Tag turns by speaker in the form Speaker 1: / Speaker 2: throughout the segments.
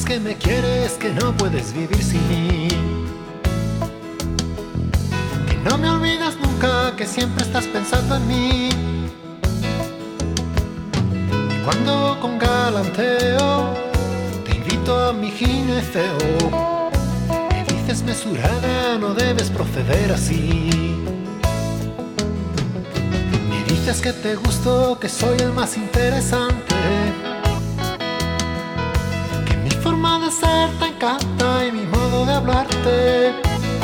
Speaker 1: Dices que me quieres, que no puedes vivir sin mí, que no me olvidas nunca, que siempre estás pensando en mí. Y cuando con galanteo te invito a mi gineceo, me dices mesurada, no debes proceder así. Me dices que te gusto, que soy el más interesante, que mi forma de ser te encanta y mi modo de hablarte.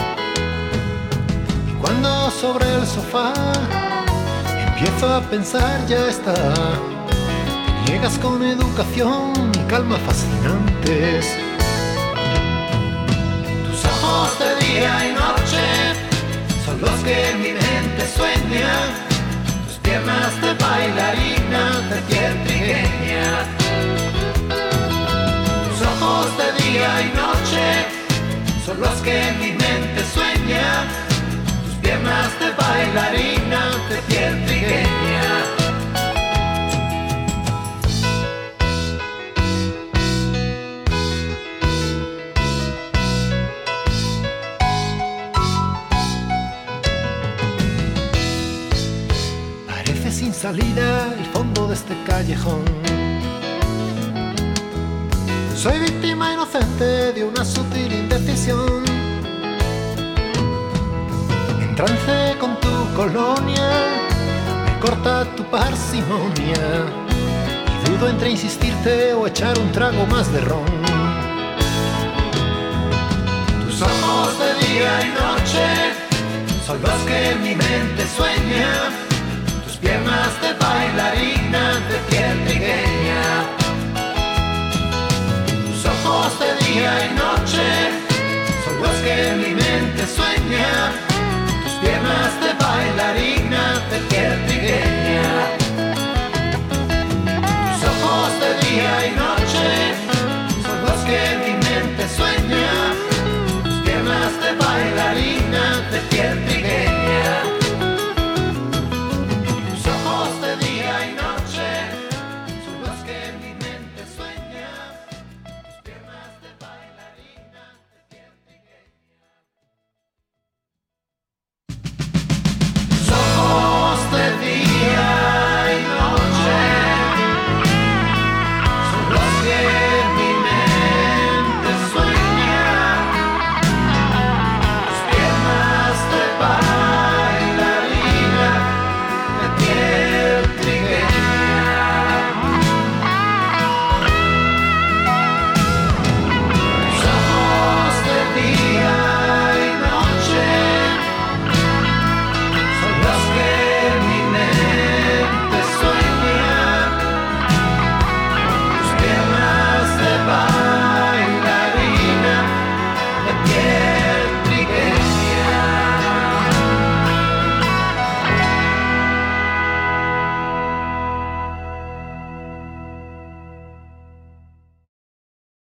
Speaker 1: Y cuando sobre el sofá empiezo a pensar, ya está, te niegas con educación y calma fascinantes. Tus ojos de día y noche son los que mi mente sueña, tus piernas de bailarina de piel trigueña. Tus ojos de día y noche son los que mi mente sueña, tus piernas de bailarina de piel trigueña. Sin salida el fondo de este callejón. Soy víctima inocente de una sutil indecisión. En trance con tu colonia me corta tu parsimonia y dudo entre insistirte o echar un trago más de ron. Tus ojos de día y noche son los que mi mente sueña, piernas de bailarina de piel trigueña. Tus ojos de día y noche son los que mi mente sueña, tus piernas de bailarina de piel trigueña. Tus ojos de día y noche son los que mi mente sueña, tus piernas de bailarina de piel trigueña.